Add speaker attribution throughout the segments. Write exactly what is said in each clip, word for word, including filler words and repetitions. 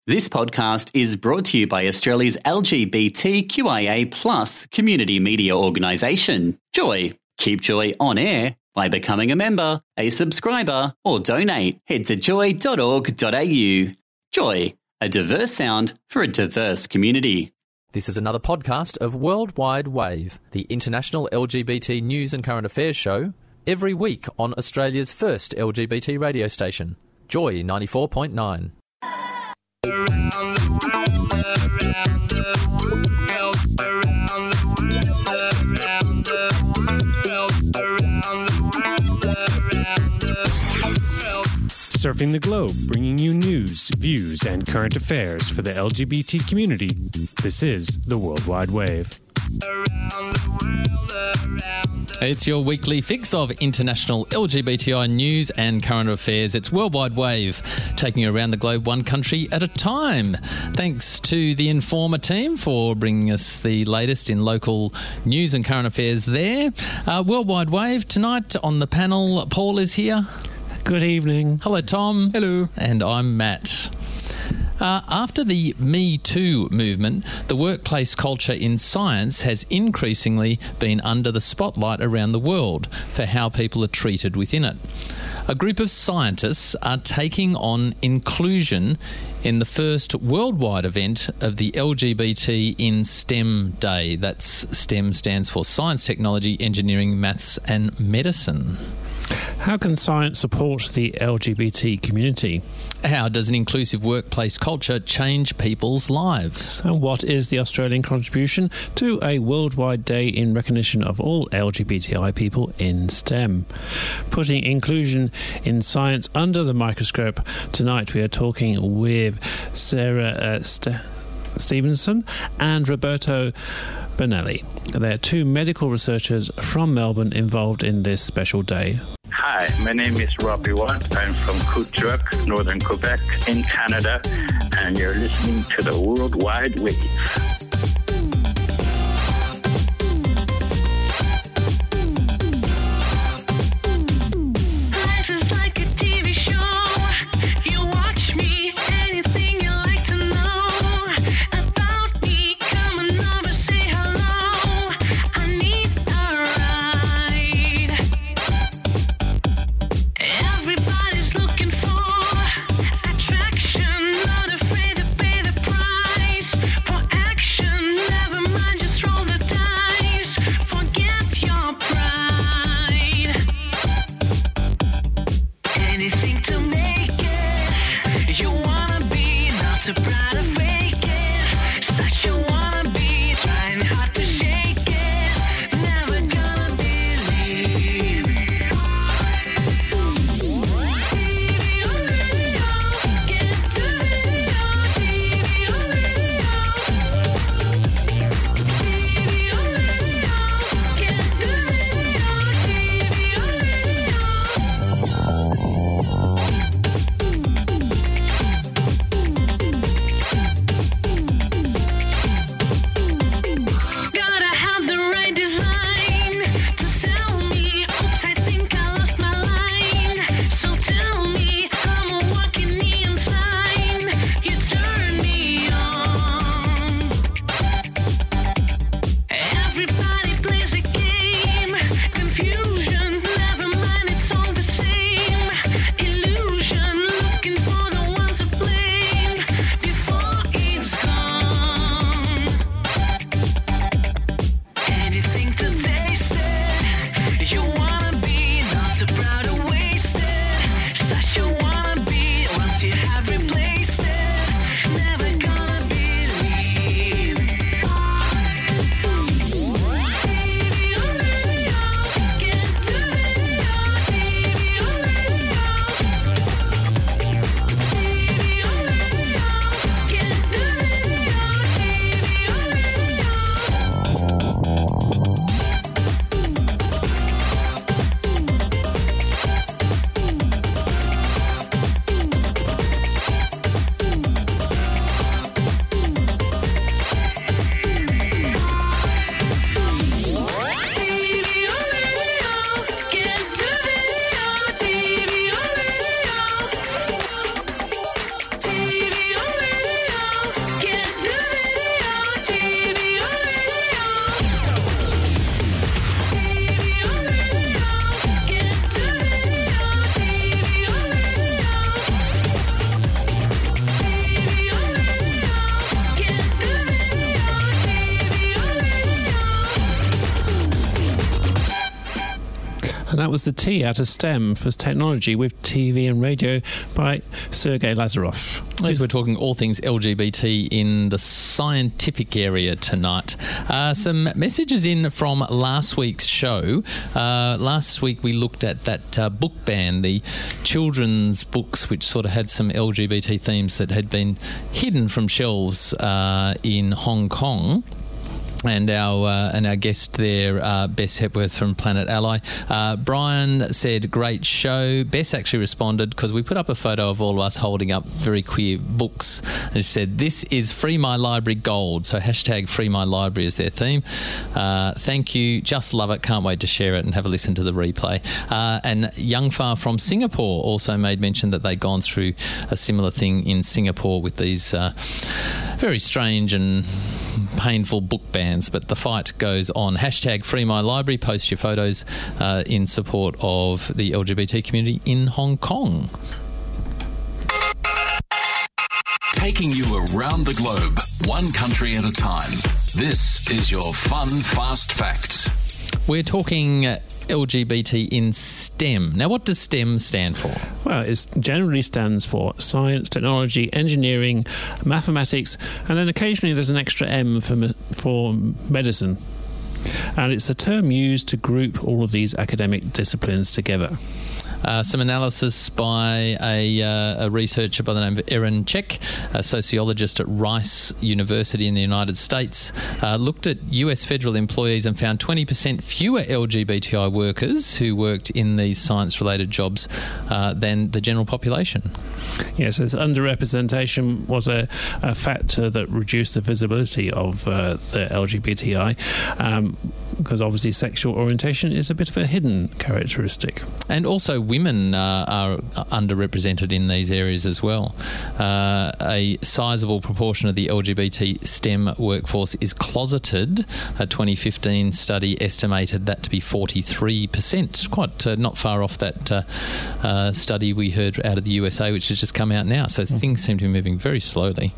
Speaker 1: This podcast is brought to you by Australia's L G B T Q I A plus community media organisation, Joy. Keep Joy on air by becoming a member, a subscriber, or donate. Head to joy dot org dot a u. Joy, a diverse sound for a diverse community.
Speaker 2: This is another podcast of Worldwide Wave, the international L G B T news and current affairs show, every week on Australia's first L G B T radio station, Joy ninety-four point nine.
Speaker 3: Surfing the globe, bringing you news, views, and current affairs for the L G B T community. This is the Worldwide Wave.
Speaker 2: It's your weekly fix of international L G B T I news and current affairs. It's Worldwide Wave, taking you around the globe one country at a time. Thanks to the Informer team for bringing us the latest in local news and current affairs there. Uh, Worldwide Wave tonight on the panel. Paul is here.
Speaker 3: Good evening.
Speaker 2: Hello, Tom.
Speaker 4: Hello.
Speaker 2: And I'm Matt. Uh, after the Me Too movement, the workplace culture in science has increasingly been under the spotlight around the world for how people are treated within it. A group of scientists are taking on inclusion in the first worldwide event of the L G B T in STEM Day. That's STEM stands for Science, Technology, Engineering, Maths and Medicine.
Speaker 3: How can science support the L G B T community?
Speaker 2: How does an inclusive workplace culture change people's lives?
Speaker 3: And what is the Australian contribution to a worldwide day in recognition of all L G B T I people in STEM? Putting inclusion in science under the microscope, tonight we are talking with Sarah uh, St- Stevenson and Roberto Benelli. They're two medical researchers from Melbourne involved in this special day.
Speaker 5: Hi, my name is Robbie Watt. I'm from Coudreauque, Northern Quebec in Canada, and you're listening to the Worldwide Wave.
Speaker 3: that was the T out of STEM for technology with T V and radio by Sergei Lazarev.
Speaker 2: As we're talking all things L G B T in the scientific area tonight. Uh, some messages in from last week's show. Uh, last week we looked at that uh, book ban, the children's books which sort of had some L G B T themes that had been hidden from shelves uh, in Hong Kong. And our uh, and our guest there, uh, Bess Hepworth from Planet Ally. Uh, Brian said, great show. Bess actually responded because we put up a photo of all of us holding up very queer books. And she said, this is Free My Library Gold. So hashtag Free My Library is their theme. Uh, thank you. Just love it. Can't wait to share it and have a listen to the replay. Uh, and Youngfar from Singapore also made mention that they'd gone through a similar thing in Singapore with these uh, very strange and painful book bans, but the fight goes on. Hashtag Free My Library. Post your photos uh, in support of the L G B T community in Hong Kong.
Speaker 4: Taking you around the globe, one country at a time. This is your Fun Fast Facts.
Speaker 2: We're talking L G B T in STEM. Now, what does STEM stand for?
Speaker 3: Well, it generally stands for science, technology, engineering, mathematics, and then occasionally there's an extra M for me- for medicine. And it's a term used to group all of these academic disciplines together.
Speaker 2: Uh, some analysis by a, uh, a researcher by the name of Erin Check, a sociologist at Rice University in the United States, uh, looked at U S federal employees and found twenty percent fewer L G B T I workers who worked in these science-related jobs uh, than the general population.
Speaker 3: Yes, this underrepresentation was a, a factor that reduced the visibility of uh, the L G B T I, um, because obviously sexual orientation is a bit of a hidden characteristic.
Speaker 2: And also women uh, are underrepresented in these areas as well. Uh, a sizable proportion of the L G B T STEM workforce is closeted. A twenty fifteen study estimated that to be forty-three percent, quite uh, not far off that uh, uh, study we heard out of the U S A, which has just come out now. So mm. things seem to be moving very slowly.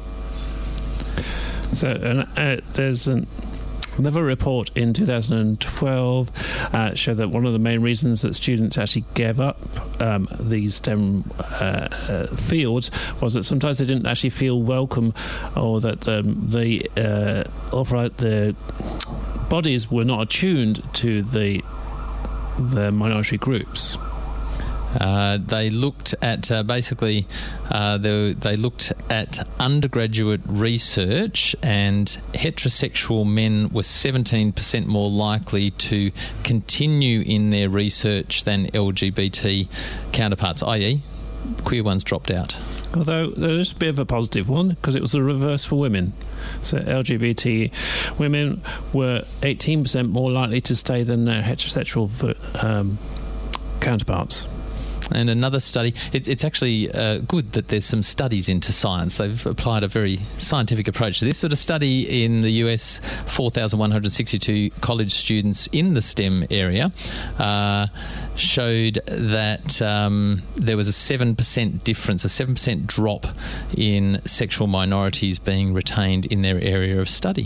Speaker 3: So uh, there's an another report in two thousand twelve uh, showed that one of the main reasons that students actually gave up um, these STEM uh, uh, fields was that sometimes they didn't actually feel welcome, or that um, the uh, outright the bodies were not attuned to the the minority groups.
Speaker 2: Uh, they looked at uh, basically uh, they, they looked at undergraduate research, and heterosexual men were seventeen percent more likely to continue in their research than L G B T counterparts, that is queer ones dropped out.
Speaker 3: Although there's a bit of a positive one, because it was the reverse for women. So L G B T women were eighteen percent more likely to stay than their heterosexual um, counterparts.
Speaker 2: And another study, it, it's actually uh, good that there's some studies into science. They've applied a very scientific approach to this. But a study in the U S, four thousand one hundred sixty-two college students in the STEM area uh, showed that um, there was a seven percent difference, a seven percent drop in sexual minorities being retained in their area of study.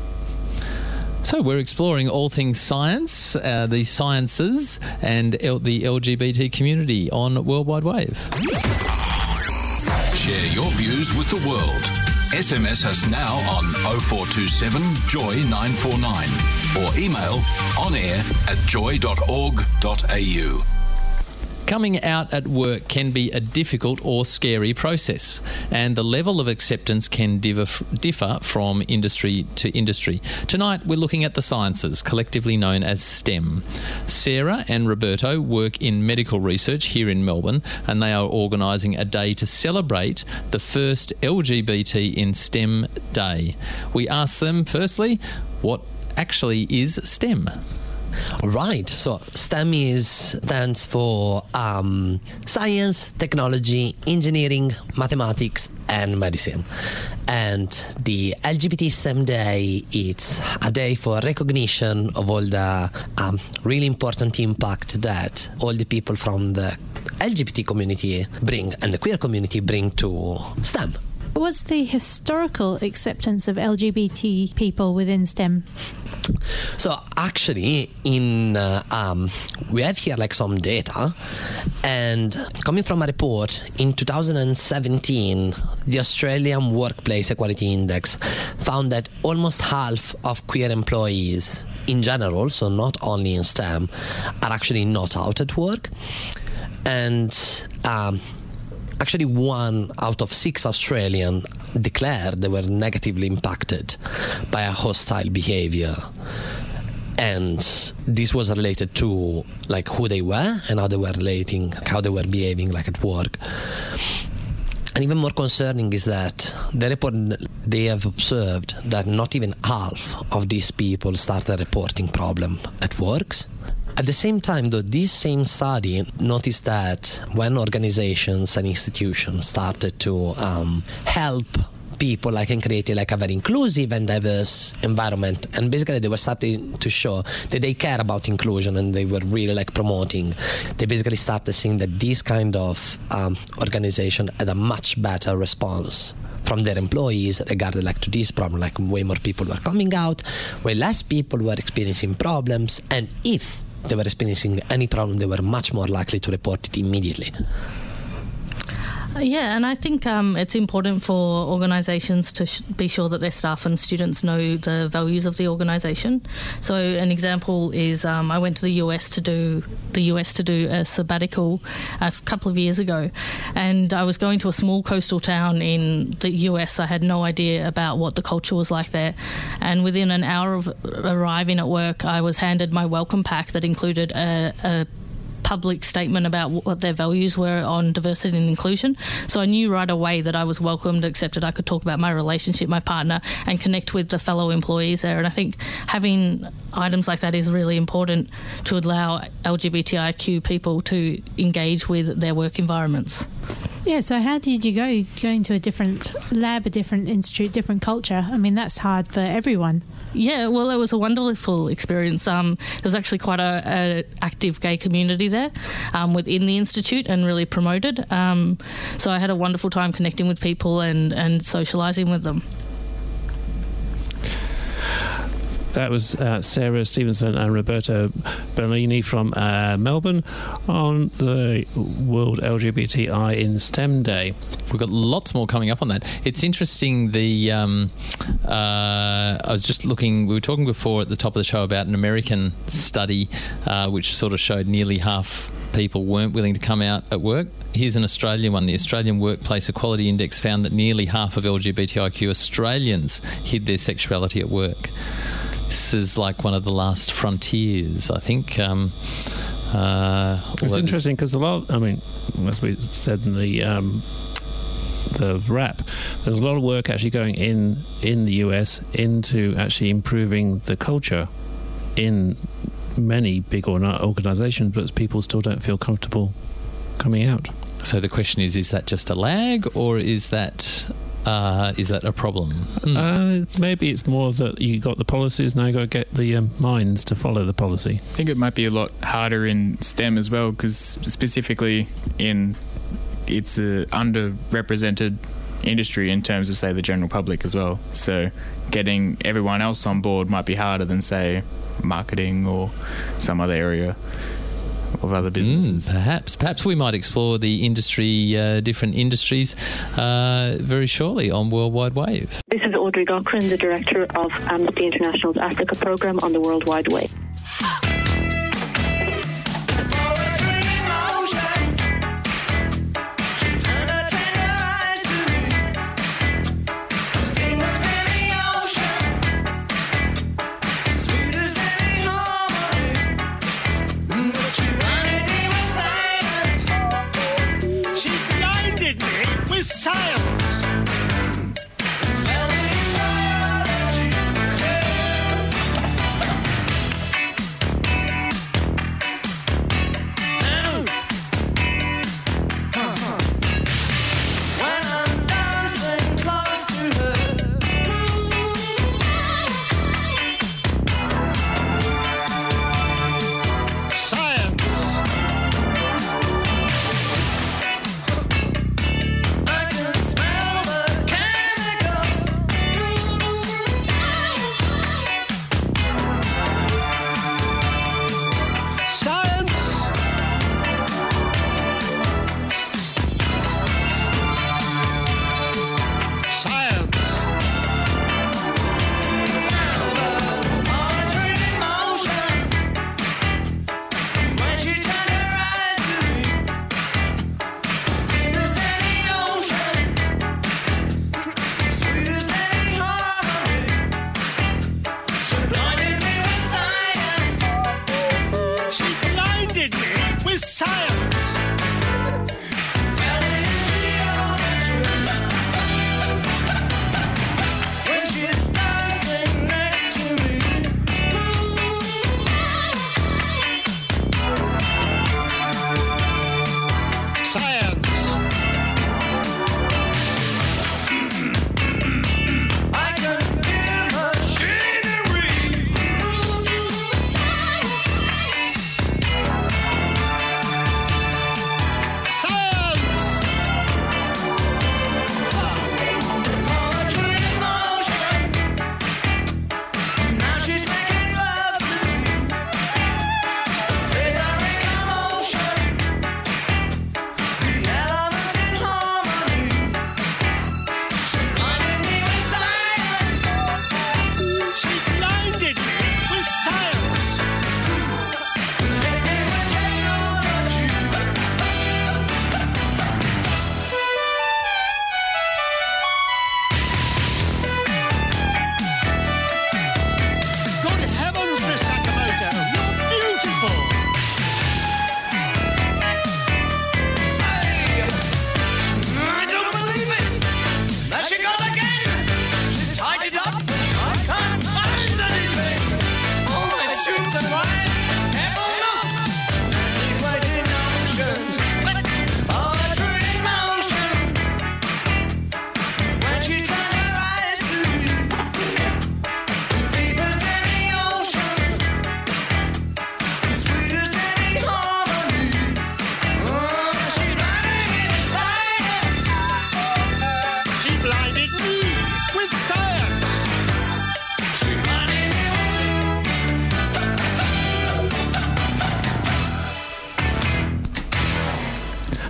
Speaker 2: So we're exploring all things science, uh, the sciences, and L- the L G B T community on Worldwide Wave.
Speaker 4: Share your views with the world. S M S us now on oh four two seven joy nine four nine or email onair at joy dot org dot a u.
Speaker 2: Coming out at work can be a difficult or scary process, and the level of acceptance can differ, differ from industry to industry. Tonight, we're looking at the sciences, collectively known as STEM. Sarah and Roberto work in medical research here in Melbourne, and they are organising a day to celebrate the first L G B T in STEM Day. We asked them, firstly, what actually is STEM?
Speaker 6: Right, so STEM is stands for um, science, technology, engineering, mathematics, and medicine. And the L G B T STEM Day, it's a day for recognition of all the um, really important impact that all the people from the L G B T community bring and the queer community bring to STEM.
Speaker 7: What's the historical acceptance of L G B T people within STEM?
Speaker 6: So actually, in uh, um, we have here like some data, and coming from a report in two thousand seventeen, the Australian Workplace Equality Index found that almost half of queer employees in general, so not only in STEM, are actually not out at work, and um, actually one out of six Australian declared they were negatively impacted by a hostile behavior. And this was related to like who they were and how they were relating, how they were behaving like at work. And even more concerning is that the report, they have observed that not even half of these people started reporting problem at works. At the same time, though, this same study noticed that when organizations and institutions started to um, help people like and create like a very inclusive and diverse environment, and basically they were starting to show that they care about inclusion and they were really like promoting, they basically started seeing that this kind of um, organization had a much better response from their employees regarding like to this problem. Like way more people were coming out, way less people were experiencing problems, and if they were experiencing any problem, they were much more likely to report it immediately.
Speaker 7: Yeah, and I think um, it's important for organisations to sh- be sure that their staff and students know the values of the organisation. So an example is um, I went to the U S to do the U S to do a sabbatical a couple of years ago, and I was going to a small coastal town in the U S. I had no idea about what the culture was like there, and within an hour of arriving at work, I was handed my welcome pack that included a, a public statement about what their values were on diversity and inclusion. So I knew right away that I was welcomed, accepted. I could talk about my relationship, my partner, and connect with the fellow employees there. And I think having items like that is really important to allow L G B T I Q people to engage with their work environments.
Speaker 8: Yeah, so how did you go, going to a different lab, a different institute, different culture? I mean, that's hard for everyone.
Speaker 7: Yeah, well, it was a wonderful experience. Um, there was actually quite a, a active gay community there um, within the institute and really promoted. Um, so I had a wonderful time connecting with people and, and socialising with them.
Speaker 3: That was uh, Sarah Stevenson and Roberto Bernini from uh, Melbourne on the World L G B T I in STEM Day.
Speaker 2: We've got lots more coming up on that. It's interesting, the um, uh, I was just looking, we were talking before at the top of the show about an American study uh, which sort of showed nearly half people weren't willing to come out at work. Here's an Australian one. The Australian Workplace Equality Index found that nearly half of L G B T I Q Australians hid their sexuality at work. This is like one of the last frontiers, I think. Um, uh,
Speaker 3: it's interesting because a lot, I mean, as we said in the um, the wrap, there's a lot of work actually going in in the U S into actually improving the culture in many big organisations, but people still don't feel comfortable coming out.
Speaker 2: So the question is, is that just a lag, or is that... Uh, is that a problem? Mm.
Speaker 3: Uh, maybe it's more that you got the policies, now you got to get the um, minds to follow the policy.
Speaker 9: I think it might be a lot harder in STEM as well, because specifically in it's a underrepresented industry in terms of, say, the general public as well. So getting everyone else on board might be harder than, say, marketing or some other area of other businesses.
Speaker 2: Mm, perhaps. Perhaps we might explore the industry, uh, different industries, uh, very shortly on Worldwide Wave.
Speaker 10: This is Audrey Cochran, the Director of Amnesty International's Africa Programme on the Worldwide Wave.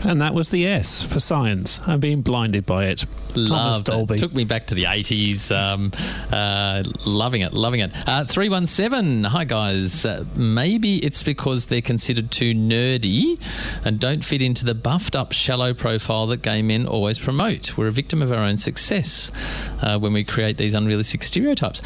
Speaker 3: And that was the S for science. I'm being blinded by it. Thomas
Speaker 2: Loved
Speaker 3: Dolby.
Speaker 2: it. Took me back to the eighties. Um, uh, loving it, loving it. Uh, three one seven, hi guys. Uh, maybe it's because they're considered too nerdy and don't fit into the buffed up, shallow profile that gay men always promote. We're a victim of our own success uh, when we create these unrealistic stereotypes.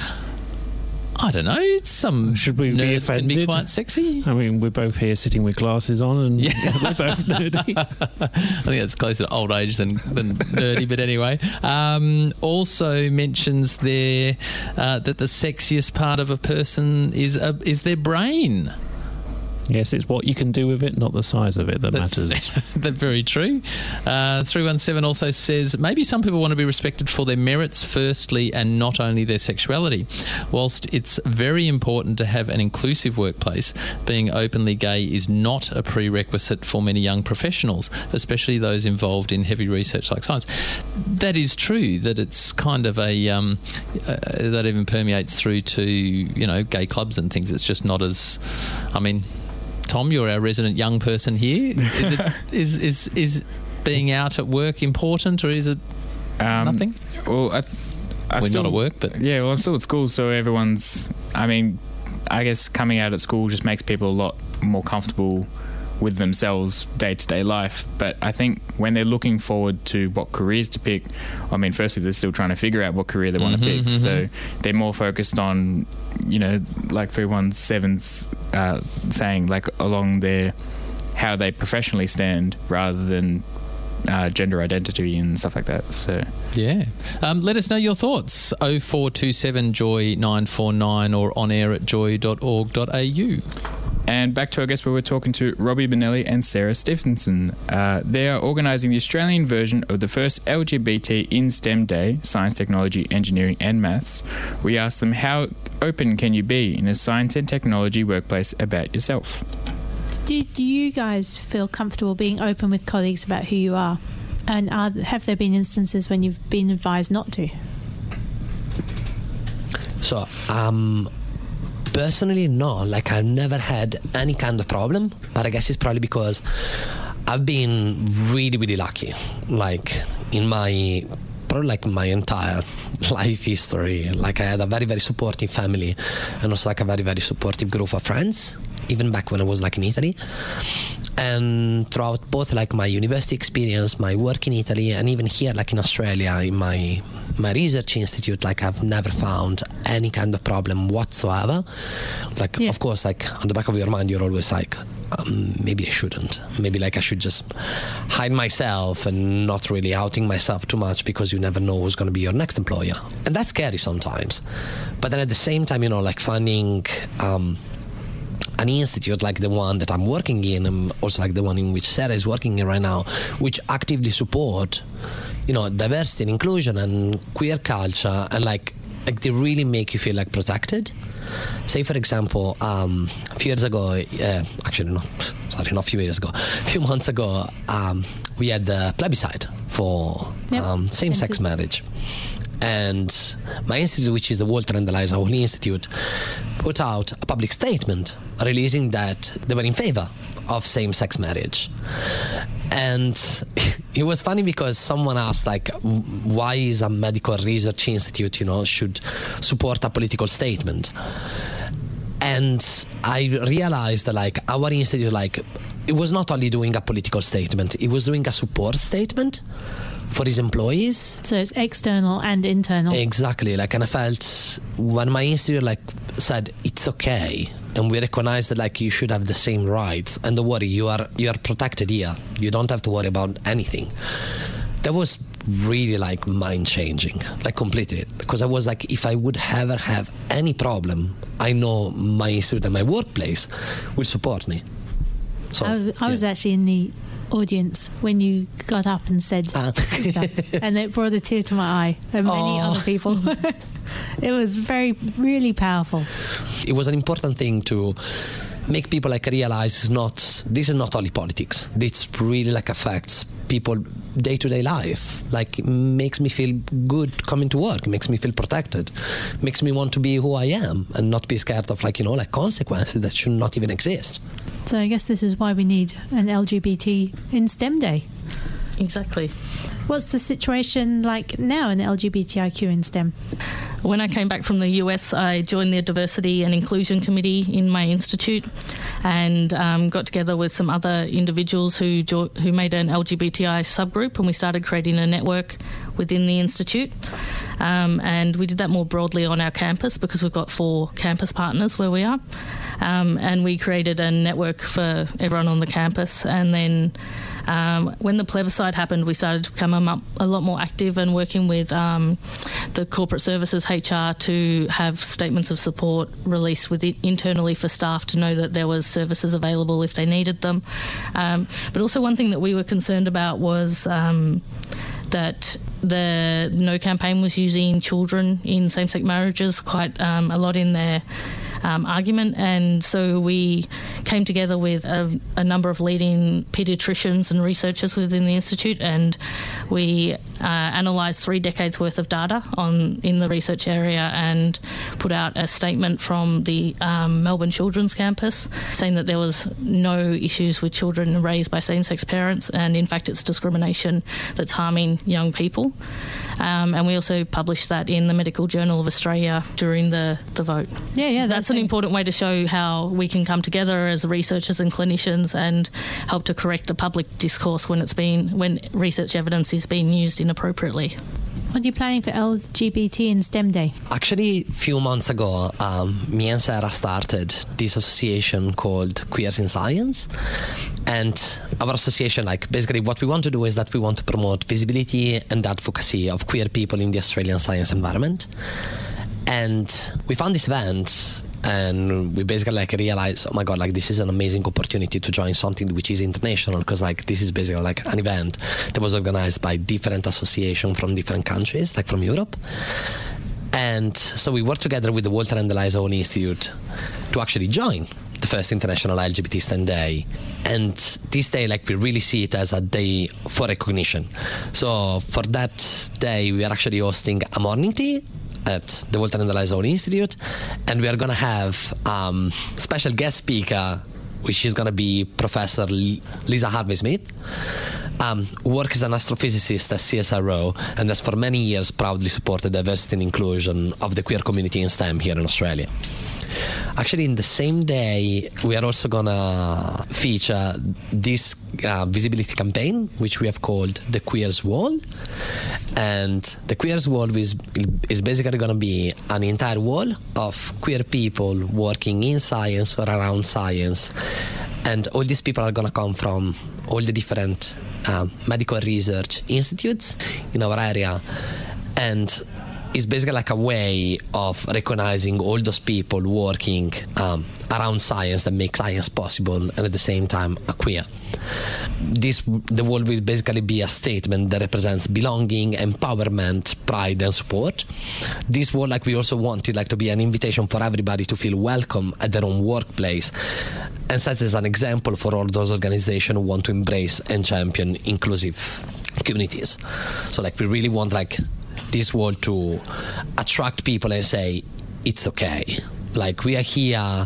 Speaker 2: I don't know. Some
Speaker 3: Should we be
Speaker 2: nerds can be
Speaker 3: offended?
Speaker 2: quite sexy.
Speaker 3: I mean, we're both here sitting with glasses on and
Speaker 2: Yeah.
Speaker 3: we're both nerdy.
Speaker 2: I think that's closer to old age than, than nerdy, but anyway. Um, also mentions there uh, that the sexiest part of a person is uh, is their brain.
Speaker 3: Yes, it's what you can do with it, not the size of it that
Speaker 2: That's,
Speaker 3: matters.
Speaker 2: that's very true. Uh, three one seven also says, maybe some people want to be respected for their merits firstly and not only their sexuality. Whilst it's very important to have an inclusive workplace, being openly gay is not a prerequisite for many young professionals, especially those involved in heavy research like science. That is true, that it's kind of a... Um, uh, that even permeates through to, you know, gay clubs and things. It's just not as... I mean... Tom, you're our resident young person here. Is it is is is being out at work important, or is it
Speaker 9: Um,
Speaker 2: nothing?
Speaker 9: Well, I, I
Speaker 2: We're
Speaker 9: still,
Speaker 2: not at work, but
Speaker 9: yeah, well, I'm still at school, so everyone's. I mean, I guess coming out at school just makes people a lot more comfortable with themselves day to day life. But I think when they're looking forward to what careers to pick, I mean, firstly, they're still trying to figure out what career they want to
Speaker 2: Mhm,
Speaker 9: pick.
Speaker 2: mhm.
Speaker 9: So they're more focused on, you know, like three one seven's uh, saying, like along their how they professionally stand rather than uh, gender identity and stuff like that. So
Speaker 2: yeah. Um, let us know your thoughts. oh four two seven joy nine four nine or on air at joy dot org dot a u.
Speaker 9: And back to our guest where we're talking to Robbie Benelli and Sarah Stephenson. Uh, they are organising the Australian version of the first L G B T in STEM Day, Science, Technology, Engineering and Maths. We asked them, how open can you be in a science and technology workplace about yourself?
Speaker 8: Do, do you guys feel comfortable being open with colleagues about who you are? And are, have there been instances when you've been advised not to?
Speaker 6: So, um... personally, no. Like, I've never had any kind of problem, but I guess it's probably because I've been really, really lucky. Like, in my, probably like my entire life history, like I had a very, very supportive family and also like a very, very supportive group of friends, even back when I was like in Italy. And throughout both like my university experience, my work in Italy, and even here like in Australia, in my my research institute, like I've never found any kind of problem whatsoever. Like, yeah. Of course, like on the back of your mind, you're always like, um, maybe I shouldn't. Maybe like I should just hide myself and not really outing myself too much, because you never know who's going to be your next employer. And that's scary sometimes. But then at the same time, you know, like finding um, an institute like the one that I'm working in, and also like the one in which Sarah is working in right now, which actively support, you know, diversity and inclusion and queer culture, and like, like they really make you feel like protected. Say, for example, um, a few years ago, uh, actually, no, sorry, not a few years ago, a few months ago, um, we had the plebiscite for
Speaker 8: yep.
Speaker 6: um, same-sex marriage. And my institute, which is the Walter and Eliza Hawley Institute, put out a public statement releasing that they were in favor of same-sex marriage. And it was funny because someone asked, like, why is a medical research institute, you know, should support a political statement? And I realized that, like, our institute, like, it was not only doing a political statement, it was doing a support statement for his employees.
Speaker 8: So it's external and internal.
Speaker 6: Exactly. Like, and I felt when my institute, like, said, it's okay, and we recognize that, like, you should have the same rights, and don't worry, you are you are protected here, you don't have to worry about anything. That was really like mind changing, like completely, because I was like, if I would ever have any problem, I know my institute and my workplace will support me. So
Speaker 8: I, I was
Speaker 6: yeah.
Speaker 8: actually in the audience when you got up and said
Speaker 6: Ah.
Speaker 8: stuff, and it brought a tear to my eye, and many
Speaker 6: Oh.
Speaker 8: other people. It was very, really powerful.
Speaker 6: It was an important thing to make people like realize it's not, this is not only politics. This really like affects people day-to-day life. Like, it makes me feel good coming to work, it makes me feel protected, makes me want to be who I am and not be scared of, like, you know, like consequences that should not even exist.
Speaker 8: So I guess this is why we need an L G B T in STEM Day.
Speaker 7: Exactly.
Speaker 8: What's the situation like now in L G B T I Q in STEM?
Speaker 7: When I came back from the U S, I joined the Diversity and Inclusion Committee in my institute and um, got together with some other individuals who jo- who made an L G B T I subgroup, and we started creating a network within the institute. Um, and we did that more broadly on our campus because we've got four campus partners where we are. Um, and we created a network for everyone on the campus, and then Um, when the plebiscite happened, we started to become a, a lot more active and working with um, the corporate services H R to have statements of support released with it internally for staff to know that there was services available if they needed them. Um, but also one thing that we were concerned about was um, that the No campaign was using children in same-sex marriages quite um, a lot in their Um, argument, and so we came together with a, a number of leading paediatricians and researchers within the institute, and we uh, analysed three decades worth of data on in the research area and put out a statement from the um, Melbourne Children's Campus saying that there was no issues with children raised by same-sex parents, and in fact it's discrimination that's harming young people. Um, and we also published that in the Medical Journal of Australia during the, the vote.
Speaker 8: Yeah, yeah,
Speaker 7: that's, that's an important way to show how we can come together as researchers and clinicians and help to correct the public discourse when it's been when research evidence is being used inappropriately.
Speaker 8: What are you planning for L G B T in STEM Day?
Speaker 6: Actually, a few months ago, um, me and Sarah started this association called Queers in Science. And our association, like, basically what we want to do is that we want to promote visibility and advocacy of queer people in the Australian science environment. And we found this event, and we basically like realized, oh my god, like this is an amazing opportunity to join something which is international, because like this is basically like an event that was organized by different associations from different countries, like from Europe. And so we worked together with the Walter and Eliza Hall Institute to actually join the first International L G B T STEM Day. And this day, like, we really see it as a day for recognition. So for that day, we are actually hosting a morning tea at the Walter and Eliza Hall Institute, and we are going to have um, special guest speaker, which is going to be Professor L- Lisa Harvey-Smith, um, who works as an astrophysicist at C S I R O, and has for many years proudly supported diversity and inclusion of the queer community in STEM here in Australia. Actually, in the same day, we are also going to feature this uh, visibility campaign, which we have called the Queers Wall. And the Queers Wall is, is basically going to be an entire wall of queer people working in science or around science. And all these people are going to come from all the different um, medical research institutes in our area. And it's basically like a way of recognizing all those people working um, around science that make science possible, and at the same time are queer. This the wall will basically be a statement that represents belonging, empowerment, pride, and support. This wall, like, we also wanted like to be an invitation for everybody to feel welcome at their own workplace, and serves as an example for all those organizations who want to embrace and champion inclusive communities. So, like, we really want like this wall to attract people and say, it's okay. Like, we are here,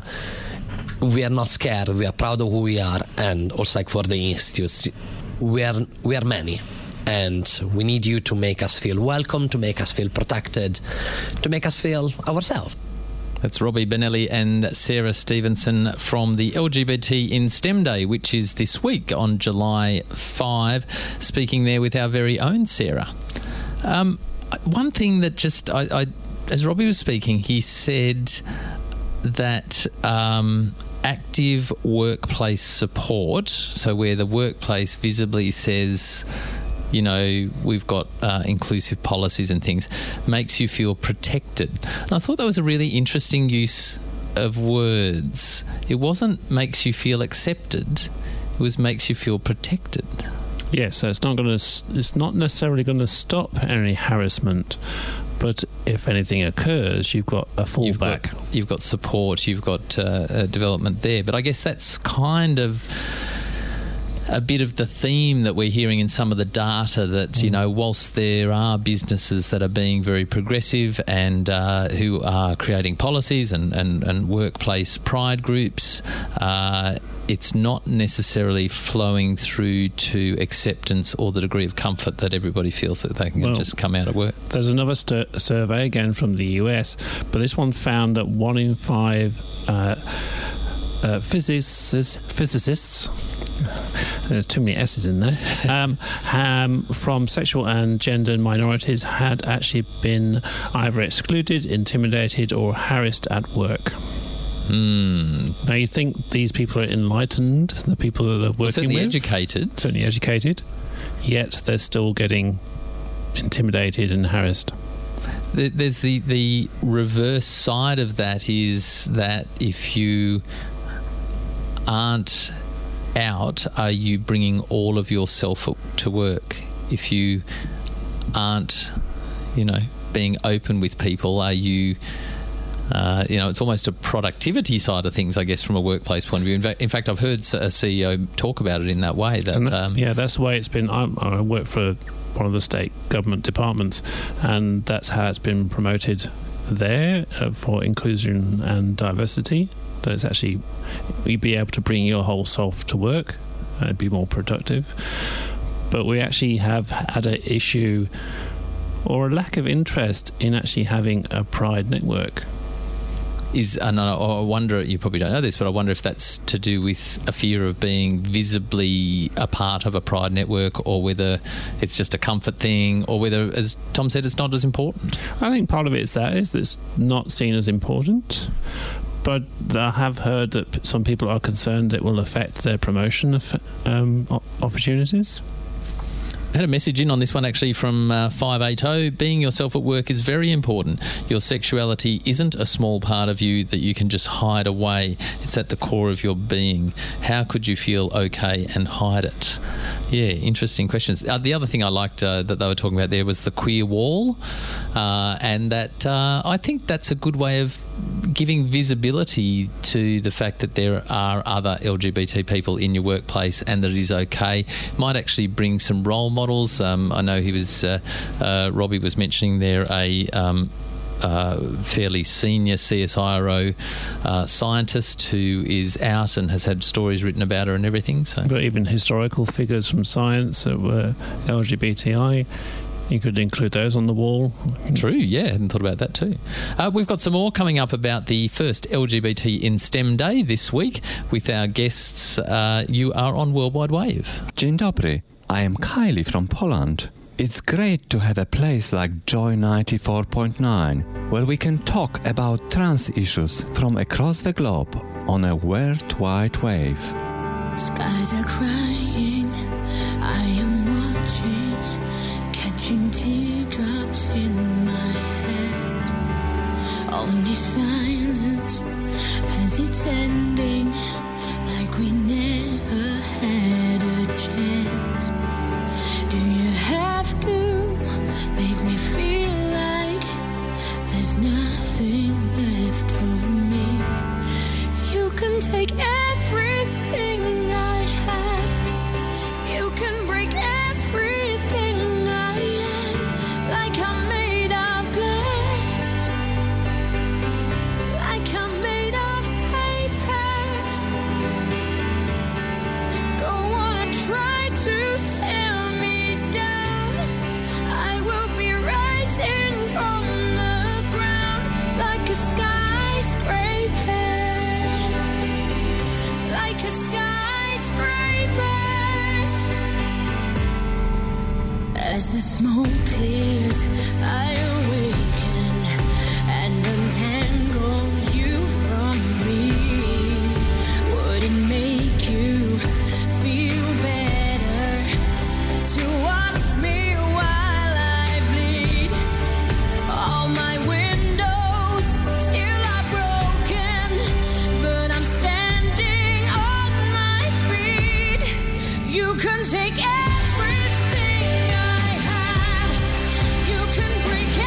Speaker 6: we are not scared, we are proud of who we are, and also like for the institutes, we are we are many, and we need you to make us feel welcome, to make us feel protected, to make us feel ourselves.
Speaker 2: That's Robbie Benelli and Sarah Stevenson from the L G B T in STEM Day, which is this week on July fifth, speaking there with our very own Sarah. Um, one thing that just, I, I, as Robbie was speaking, he said that um, active workplace support, so where the workplace visibly says, you know, we've got uh, inclusive policies and things, makes you feel protected. And I thought that was a really interesting use of words. It wasn't makes you feel accepted, it was makes you feel protected.
Speaker 3: Yes, so it's not going to. It's not necessarily going to stop any harassment, but if anything occurs, you've got a fallback.
Speaker 2: You've got, you've got support. You've got uh, a development there. But I guess that's kind of a bit of the theme that we're hearing in some of the data, that, you know, whilst there are businesses that are being very progressive and uh, who are creating policies and, and, and workplace pride groups, uh, it's not necessarily flowing through to acceptance or the degree of comfort that everybody feels that they can
Speaker 3: Well,
Speaker 2: just come out of work.
Speaker 3: There's another st- survey again from the U S, but this one found that one in five uh, uh, physicists, physicists, there's too many S's in there, um, um, from sexual and gender minorities had actually been either excluded, intimidated, or harassed at work.
Speaker 2: Mm.
Speaker 3: Now, you think these people are enlightened, the people that are working
Speaker 2: Well, certainly
Speaker 3: with?
Speaker 2: educated.
Speaker 3: Certainly educated, yet they're still getting intimidated and harassed.
Speaker 2: There's the, the reverse side of that is that if you aren't out, are you bringing all of yourself to work? If you aren't, you know, being open with people, are you... Uh, you know, it's almost a productivity side of things, I guess, from a workplace point of view. In fact, in fact I've heard a C E O talk about it in that way. That,
Speaker 3: that
Speaker 2: um,
Speaker 3: yeah, that's the way it's been. I, I work for one of the state government departments, and that's how it's been promoted there uh, for inclusion and diversity. That it's actually you'd be able to bring your whole self to work and be more productive. But we actually have had an issue or a lack of interest in actually having a Pride network.
Speaker 2: Is and I, I wonder, you probably don't know this, but I wonder if that's to do with a fear of being visibly a part of a Pride network, or whether it's just a comfort thing, or whether, as Tom said, it's not as important.
Speaker 3: I think part of it is that is that it's not seen as important. But I have heard that some people are concerned it will affect their promotion of um, opportunities.
Speaker 2: I had a message in on this one actually from uh, five eighty. Being yourself at work is very important. Your sexuality isn't a small part of you that you can just hide away. It's at the core of your being. How could you feel okay and hide it? Yeah, interesting questions. Uh, the other thing I liked uh, that they were talking about there was the queer wall, uh, and that uh, I think that's a good way of giving visibility to the fact that there are other L G B T people in your workplace and that it is okay. Might actually bring some role models. Um, I know he was, uh, uh, Robbie was mentioning there a um, uh, fairly senior C S I R O uh, scientist who is out and has had stories written about her and everything. So,
Speaker 3: but even historical figures from science that were L G B T I. You could include those on the wall.
Speaker 2: True, yeah, I hadn't thought about that too. Uh, we've got some more coming up about the first L G B T in STEM Day this week with our guests. Uh, you are on Worldwide Wave.
Speaker 11: Dzień dobry, I am Kylie from Poland. It's great to have a place like Joy ninety-four point nine, where we can talk about trans issues from across the globe on a worldwide wave.
Speaker 12: Skies are crying, I am watching, catching teardrops in my head. Only silence as it's ending, like we never had a chance. Do you have to make me feel like there's nothing left of me? You can take everything I have, you can break everything I am, like I'm made of glass, like I'm made of paper. Go on and try to tear me down, I will be rising from the ground, like a skyscraper, like a skyscraper. As the smoke clears, I awaken and untangle you from me. Would it make you feel better to watch me while I bleed? All my windows still are broken, but I'm standing on my feet. You can take everything I have, you can break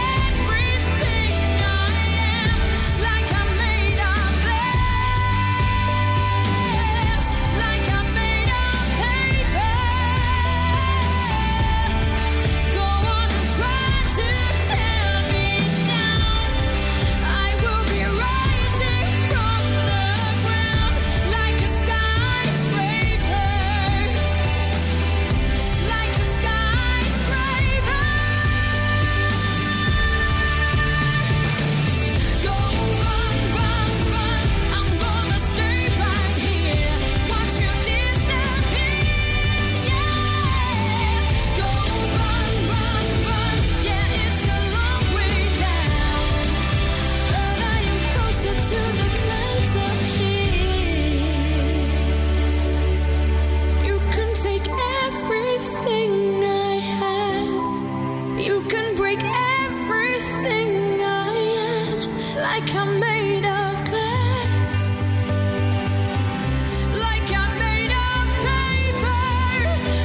Speaker 12: like I'm made of glass, like I'm made of paper.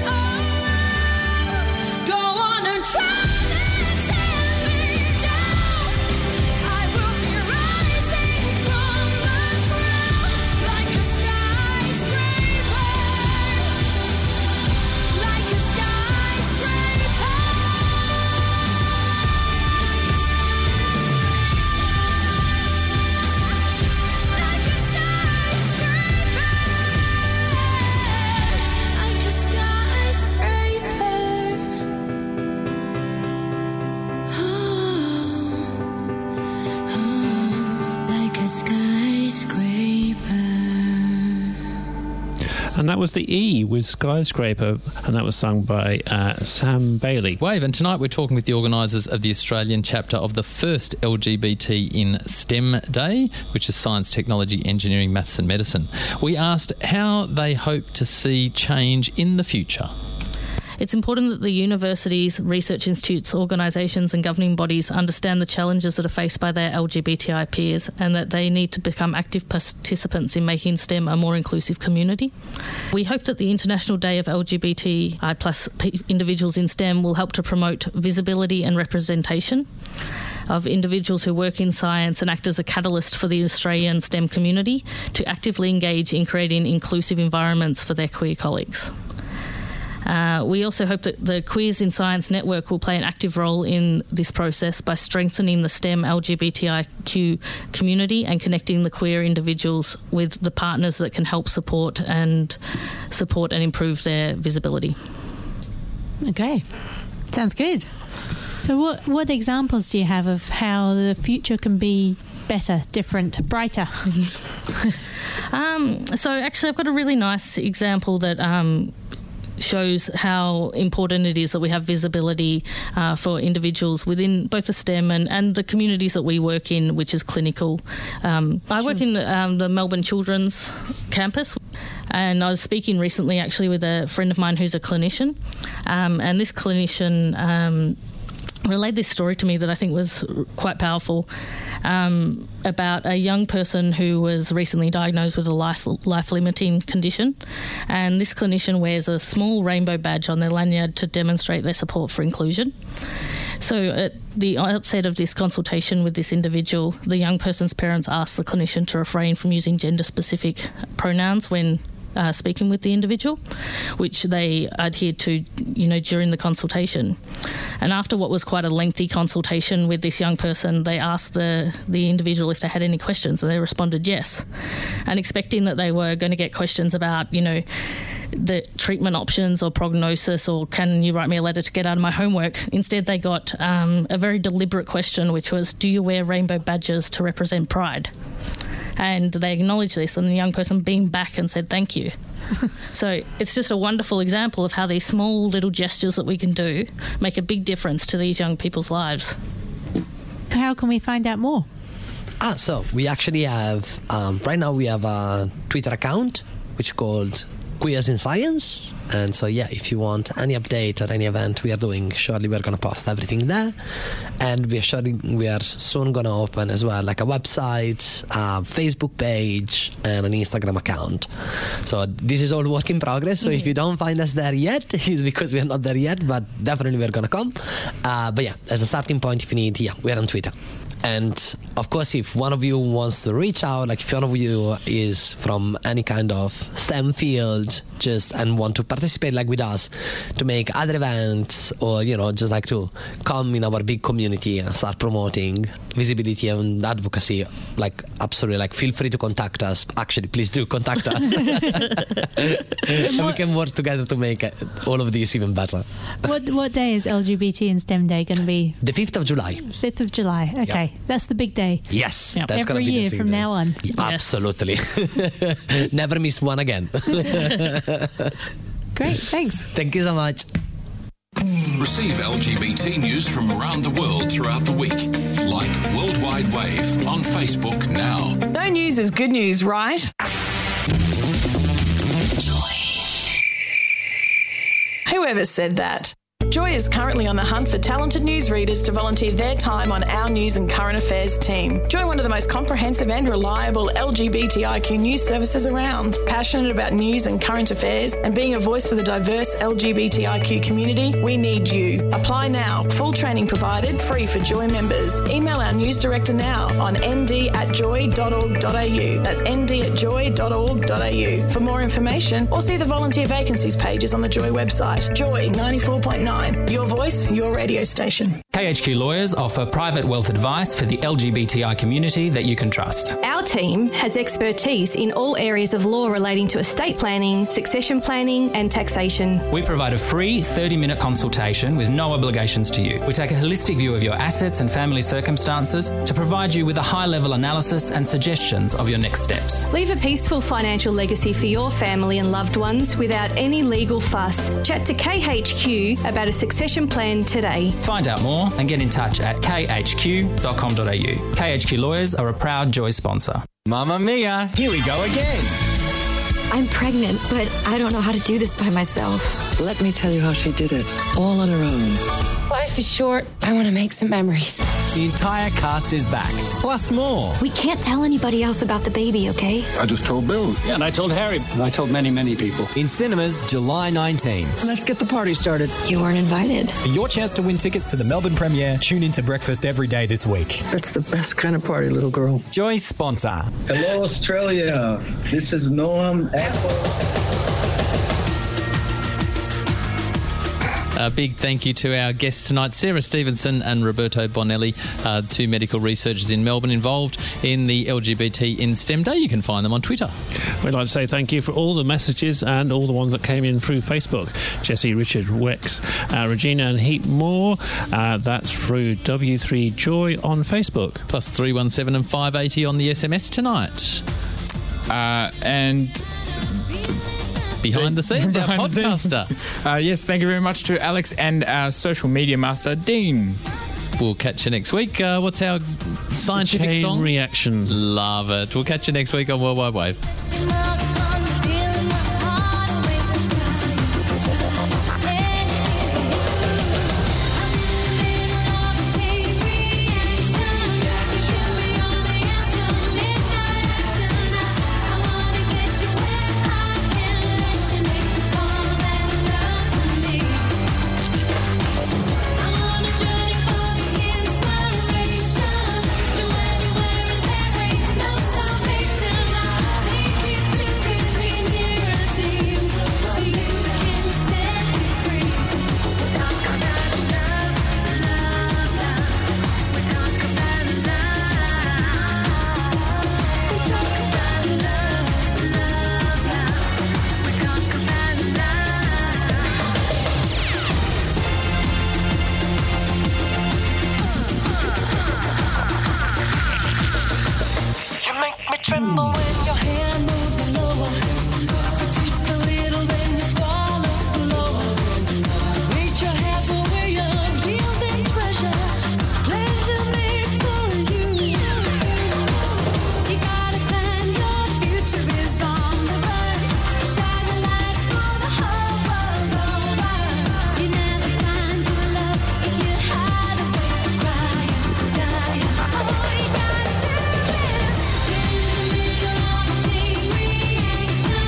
Speaker 12: Oh, go on and try to tear me down. I will be rising from the ground like a skyscraper, like a skyscraper.
Speaker 3: And that was the E with Skyscraper, and that was sung by uh, Sam Bailey.
Speaker 2: Wave, and tonight we're talking with the organisers of the Australian chapter of the first L G B T in STEM Day, which is Science, Technology, Engineering, Maths and Medicine. We asked how they hope to see change in the future.
Speaker 7: It's important that the universities, research institutes, organisations and governing bodies understand the challenges that are faced by their L G B T I peers and that they need to become active participants in making STEM a more inclusive community. We hope that the International Day of L G B T I plus individuals in STEM will help to promote visibility and representation of individuals who work in science and act as a catalyst for the Australian STEM community to actively engage in creating inclusive environments for their queer colleagues. Uh, we also hope that the Queers in Science Network will play an active role in this process by strengthening the STEM L G B T I Q community and connecting the queer individuals with the partners that can help support and support and improve their visibility.
Speaker 8: Okay, sounds good. So what, what examples do you have of how the future can be better, different, brighter?
Speaker 7: um, so actually I've got a really nice example that... Um, shows how important it is that we have visibility uh, for individuals within both the STEM and, and the communities that we work in, which is clinical. Um, I
Speaker 8: Sure.
Speaker 7: work in um, the Melbourne Children's Campus, and I was speaking recently actually with a friend of mine who's a clinician, um, and this clinician um, relayed this story to me that I think was quite powerful. Um, about a young person who was recently diagnosed with a life, life-limiting condition, and this clinician wears a small rainbow badge on their lanyard to demonstrate their support for inclusion. So at the outset of this consultation with this individual, the young person's parents asked the clinician to refrain from using gender-specific pronouns when Uh, speaking with the individual, which they adhered to, you know, during the consultation. And after what was quite a lengthy consultation with this young person, they asked the, the individual if they had any questions, and they responded yes. And expecting that they were going to get questions about, you know, the treatment options or prognosis or can you write me a letter to get out of my homework, instead they got um, a very deliberate question, which was, do you wear rainbow badges to represent pride? And they acknowledged this, and the young person beamed back and said thank you. So it's just a wonderful example of how these small little gestures that we can do make a big difference to these young people's lives.
Speaker 8: How can we find out more?
Speaker 6: Ah, so we actually have, um, right now we have a Twitter account which is called Queers in Science, and so yeah, if you want any update or any event we are doing, surely we're going to post everything there. And we are surely we are soon going to open as well like a website, a Facebook page and an Instagram account. So this is all work in progress, so mm-hmm. if you don't find us there yet, it's because we are not there yet, but definitely we're going to come. Uh, but yeah, as a starting point, if you need, yeah, we are on Twitter. And of course, if one of you wants to reach out, like if one of you is from any kind of STEM field, just and want to participate like with us to make other events, or you know, just like to come in our big community and start promoting visibility and advocacy, like absolutely, like feel free to contact us. Actually, please do contact us. And we can work together to make all of this even better.
Speaker 8: What what day is L G B T and STEM Day going to be?
Speaker 6: The fifth of July.
Speaker 8: fifth of July. Okay, yep. That's the big day.
Speaker 6: Yes,
Speaker 8: yep.
Speaker 6: That's
Speaker 8: every
Speaker 6: be
Speaker 8: year from
Speaker 6: day.
Speaker 8: now on.
Speaker 6: Yes. Absolutely. Never miss one again.
Speaker 8: Great, thanks.
Speaker 6: Thank you so much.
Speaker 4: Receive L G B T news from around the world throughout the week. Like Worldwide Wave on Facebook now.
Speaker 13: No news is good news, right? Whoever said that? Joy is currently on the hunt for talented newsreaders to volunteer their time on our news and current affairs team. Joy, one of the most comprehensive and reliable L G B T I Q news services around. Passionate about news and current affairs and being a voice for the diverse L G B T I Q community, we need you. Apply now. Full training provided, free for Joy members. Email our news director now on n d at joy dot org dot a u. That's n d at joy dot org dot a u. For more information, or see the volunteer vacancies pages on the Joy website. Joy ninety-four point nine. Your voice, your radio station.
Speaker 14: K H Q Lawyers offer private wealth advice for the L G B T I community that you can trust.
Speaker 15: Our team has expertise in all areas of law relating to estate planning, succession planning and taxation.
Speaker 14: We provide a free thirty-minute consultation with no obligations to you. We take a holistic view of your assets and family circumstances to provide you with a high-level analysis and suggestions of your next steps.
Speaker 15: Leave a peaceful financial legacy for your family and loved ones without any legal fuss. Chat to K H Q about a succession plan today.
Speaker 14: Find out more and get in touch at k h q dot com dot a u. K H Q Lawyers are a proud Joy sponsor.
Speaker 16: Mamma mia, here we go again.
Speaker 17: I'm pregnant, but I don't know how to do this by myself.
Speaker 18: Let me tell you how she did it, all on her own.
Speaker 17: Life is short. I want to make some memories.
Speaker 16: The entire cast is back, plus more.
Speaker 17: We can't tell anybody else about the baby, okay?
Speaker 19: I just told Bill.
Speaker 16: Yeah, and I told Harry. And I told many, many people. In cinemas, July nineteenth.
Speaker 18: Let's get the party started.
Speaker 17: You weren't invited.
Speaker 16: For your chance to win tickets to the Melbourne premiere, tune in to Breakfast every day this week.
Speaker 18: That's the best kind of party, little girl.
Speaker 16: Joy sponsor.
Speaker 20: Hello, Australia. This is Noam Apple.
Speaker 2: A big thank you to our guests tonight, Sarah Stevenson and Roberto Bonelli, uh, two medical researchers in Melbourne involved in the L G B T in STEM Day. You can find them on Twitter.
Speaker 3: We'd like to say thank you for all the messages and all the ones that came in through Facebook. Jesse, Richard, Wex, uh, Regina and Heat more. Uh, that's through W three Joy on Facebook.
Speaker 2: Plus three one seven and five eighty on the S M S tonight.
Speaker 9: Uh, and...
Speaker 2: Behind the scenes, our podcaster.
Speaker 9: Uh, yes, thank you very much to Alex and our social media master, Dean.
Speaker 2: We'll catch you next week. Uh, what's our scientific
Speaker 3: Chain
Speaker 2: song?
Speaker 3: Reaction.
Speaker 2: Love it. We'll catch you next week on World Wide Wave.
Speaker 12: Reaction.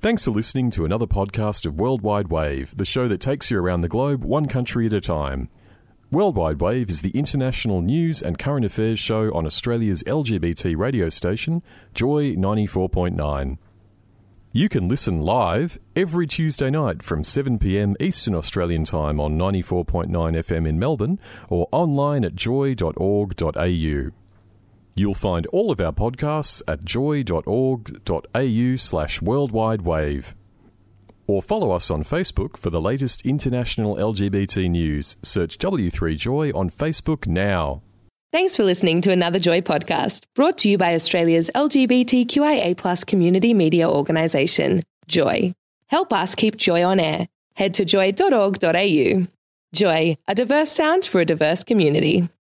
Speaker 19: Thanks for listening to another podcast of Worldwide Wave, the show that takes you around the globe one country at a time. Worldwide Wave is the international news and current affairs show on Australia's L G B T radio station, Joy ninety-four point nine. You can listen live every Tuesday night from seven p m Eastern Australian Time on ninety-four point nine F M in Melbourne or online at joy dot org dot a u. You'll find all of our podcasts at joy dot org dot a u slash worldwide wave. Or follow us on Facebook for the latest international L G B T news. Search W three Joy on Facebook now.
Speaker 21: Thanks for listening to another Joy podcast, brought to you by Australia's L G B T Q I A plus community media organisation, Joy. Help us keep Joy on air. Head to joy dot org dot a u. Joy, a diverse sound for a diverse community.